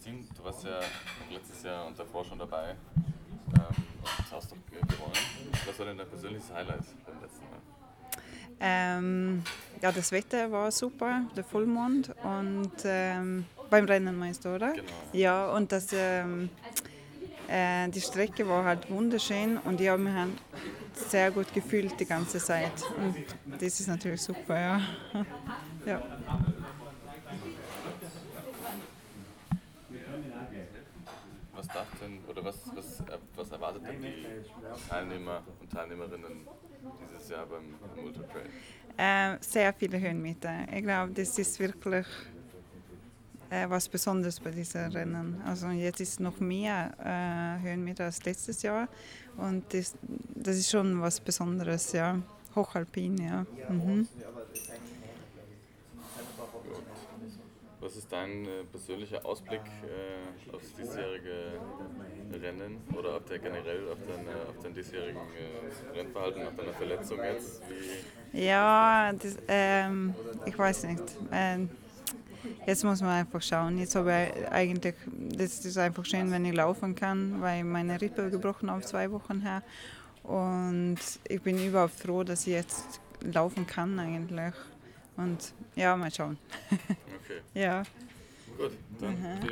Christine, du warst ja letztes Jahr und davor schon dabei und hast doch gewonnen. Was war denn dein persönliches Highlight beim letzten Mal? Ja, das Wetter war super, der Vollmond und beim Rennen meinst du, oder? Genau, ja. Ja, und die Strecke war halt wunderschön und ich habe mich halt sehr gut gefühlt die ganze Zeit. Und das ist natürlich super, ja. Ja. Was darf denn, oder was erwartet denn die Teilnehmer und Teilnehmerinnen dieses Jahr beim Ultra Trail? Sehr viele Höhenmeter. Ich glaube, das ist wirklich was Besonderes bei diesen Rennen. Also jetzt ist noch mehr Höhenmeter als letztes Jahr und das ist schon was Besonderes, ja. Hochalpin, ja. Mhm. Und was ist dein persönlicher Ausblick aufs diesjährige Rennen oder generell auf dein diesjährigen Rennverhalten, nach deiner Verletzung jetzt? Ja, ich weiß nicht. Jetzt muss man einfach schauen. Jetzt habe ich eigentlich, das ist einfach schön, wenn ich laufen kann, weil meine Rippe gebrochen auf 2 Wochen her. Und ich bin überhaupt froh, dass ich jetzt laufen kann eigentlich. Und ja, mal schauen. Okay, Ja. gut, dann Aha. viel